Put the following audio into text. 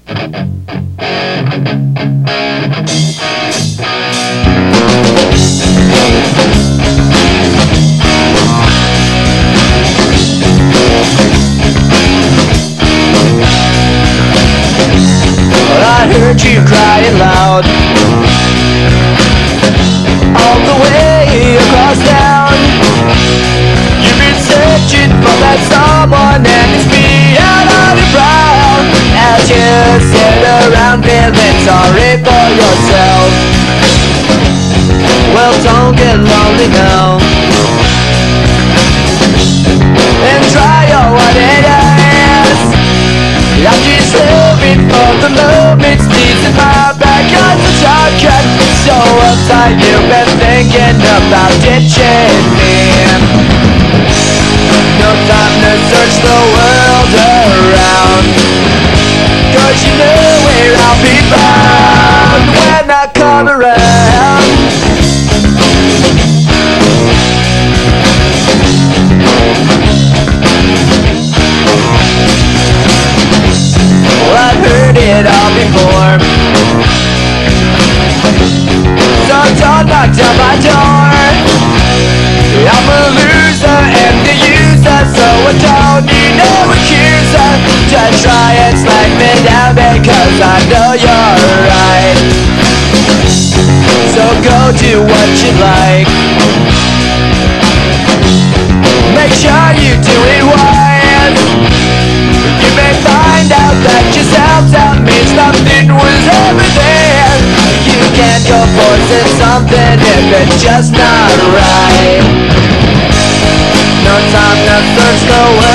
I heard you crying loud all the way across town. You've been searching for that someone, and it's beyond all your brow. As you sit around feeling sorry for yourself, well, don't get lonely now, and try your what it is. I'm just living for the moments, these in my back as a shortcut. So uptight you've been thinking about ditching me. No time to search the world around, 'cause you know where I'll be found when I come around. Well, I've heard it all before, so don't knock down my door. I'm a loser and a user, so I don't need no accuser to try and slack me down, because I know you're right. So go do what you like, make sure you do it wise. You may find out that yourself out means nothing was ever there. You can't go forcing something if it's just not right. No time to search the world